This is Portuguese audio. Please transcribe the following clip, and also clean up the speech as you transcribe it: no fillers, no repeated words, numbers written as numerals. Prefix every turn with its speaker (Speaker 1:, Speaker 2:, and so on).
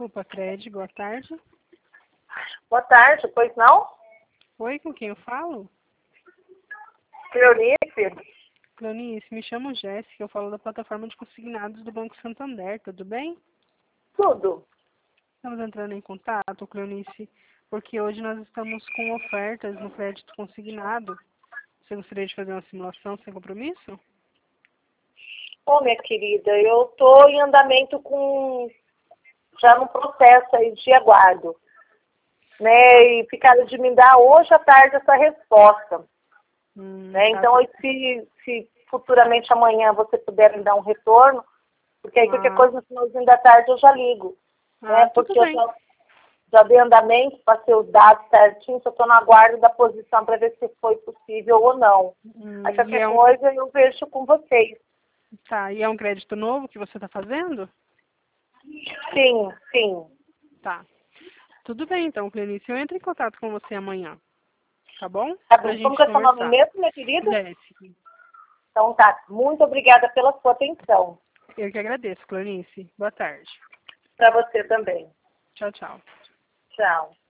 Speaker 1: Desculpa, Cred, boa tarde.
Speaker 2: Boa tarde, pois não?
Speaker 1: Oi, com quem eu falo?
Speaker 2: Cleonice?
Speaker 1: Cleonice, me chamo Jéssica, eu falo da plataforma de consignados do Banco Santander, tudo bem?
Speaker 2: Tudo.
Speaker 1: Estamos entrando em contato, Cleonice, porque hoje nós estamos com ofertas no crédito consignado. Você gostaria de fazer uma simulação sem compromisso?
Speaker 2: Ô, minha querida, eu estou em andamento já no processo aí de aguardo, né? E ficaram de me dar hoje à tarde essa resposta. Né? Então, se futuramente amanhã você puder me dar um retorno, porque aí qualquer coisa no finalzinho da tarde eu já ligo. Né? Porque eu já dei andamento, passei os dados certinhos, só estou no aguardo da posição para ver se foi possível ou não. Aí qualquer coisa eu vejo com vocês.
Speaker 1: Tá, e é um crédito novo que você está fazendo?
Speaker 2: Sim, sim.
Speaker 1: Tá. Tudo bem, então, Cleonice, eu entro em contato com você amanhã. Tá bom?
Speaker 2: Tá bom. Como que é seu nome mesmo, minha querida?
Speaker 1: Jéssica.
Speaker 2: Então tá. Muito obrigada pela sua atenção.
Speaker 1: Eu que agradeço, Cleonice. Boa tarde.
Speaker 2: Para você também.
Speaker 1: Tchau, tchau.
Speaker 2: Tchau.